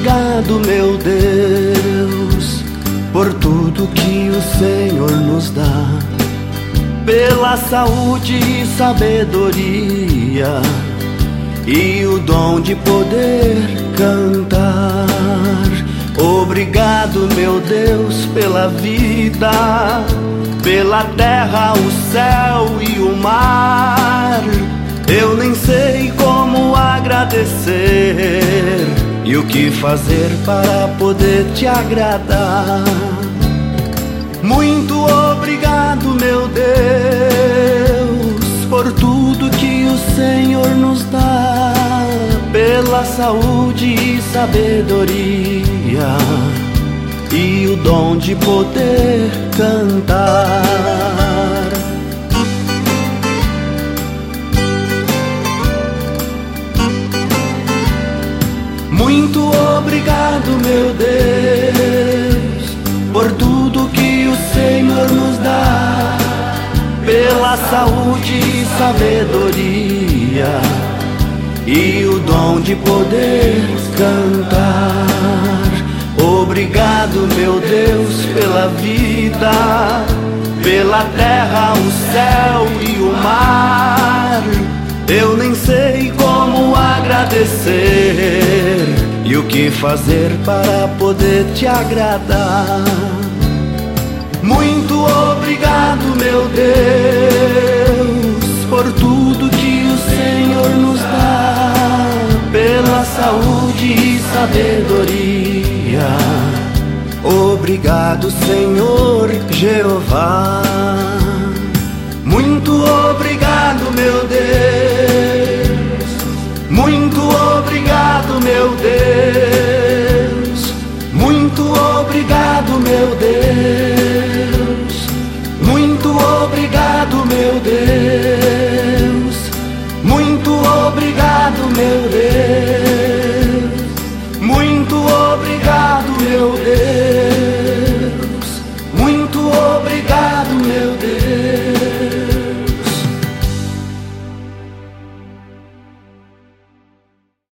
obrigado, meu Deus, por tudo que o Senhor nos dá, pela saúde e sabedoria e o dom de poder cantar. Obrigado, meu Deus, pela vida, pela terra, o céu e o mar. Eu nem sei como agradecer e o que fazer para poder te agradar. Muito obrigado, meu Deus, por tudo que o Senhor nos dá, pela saúde e sabedoria e o dom de poder cantar. Muito obrigado, meu Deus, por tudo que o Senhor nos dá, pela saúde e sabedoria e o dom de poder cantar. Obrigado, meu Deus, pela vida, pela terra, o céu e o mar. Eu nem sei como agradecer e o que fazer para poder te agradar. Muito obrigado, meu Deus, por tudo que o Senhor nos dá, pela saúde e sabedoria. Obrigado, Senhor Jeová.